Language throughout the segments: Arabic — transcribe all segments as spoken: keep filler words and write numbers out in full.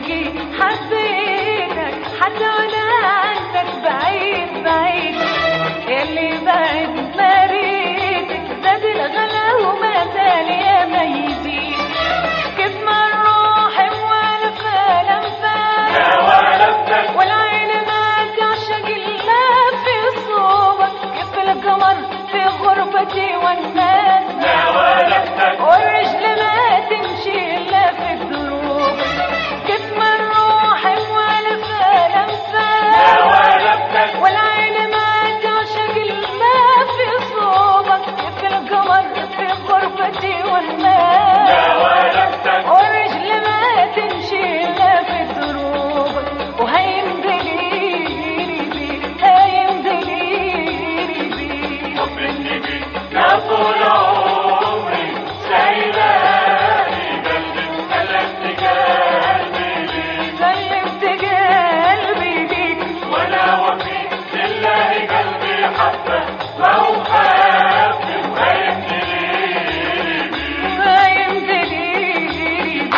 حقيقي حبيتك حتى وانا عنك بعيد بعيد، يلي بعد ما ريتك زاد الغلا وما زال يا ما يزيد. كيف ما الروح موالفة لمفة يا والفتك، والعين ما تعشق الا في صوبك. كيف القمر في غربتي والناس يا والفتك، والرجل ما تمشي الا في الدروب. كيف ما الروح موالفة لمفة يا والفتك، والعين ما تعشق الا في صوبك. كيف القمر في غربتي والناس يا والفتك، والرجل ما تمشي الا في الدروب. وهيم دليلي بيك، هيم دليلي بيك. حب النبي يا طول عمري سايلاني قلبي، سلمت قلبي ليك سلمت قلبي بيك، وانا وفي لله قلبي حبه ما هو خافي وهيمني بيك. هيم دليلي بيك.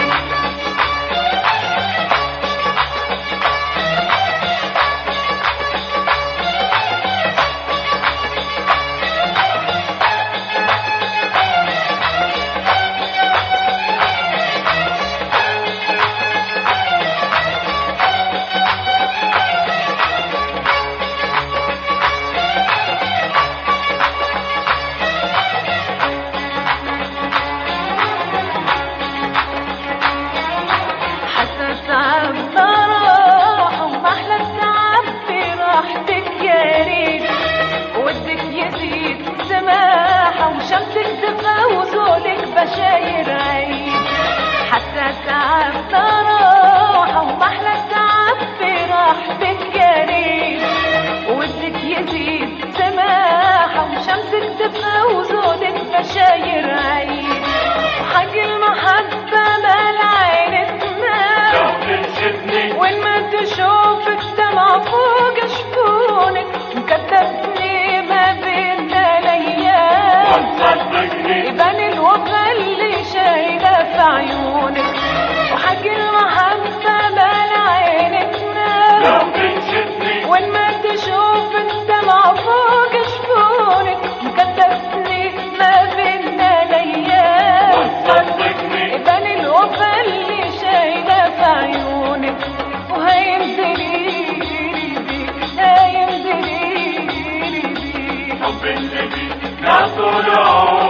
تعب راح وما احلى التعب في راحتك يا ريت. ودك يزيد سماحة وشمسك دفا وزولك بشاير عيد. حتى تعب راح وما احلى التعب في راحتك يا ريت. ودك يزيد سماحة وشمسك دفا وزولك بشاير عيد. وحق المحبة ما العين لو تنشدني وين ما تشوف الدمع فوق شفونك. مكتبني ما بين الايام وتصدقني يبان الوفا اللي شايله في عيونك. وحق المحبة ما العين تنام لو تنشدني وين ما تشوف الدمع فوق شفونك. مكتبني ما بين الايام وتصدقني يبان الوفا اللي شايله في عيونك. وهيم دليلي بيك، هيم دليلي بيك. حب النبي يا طول عمري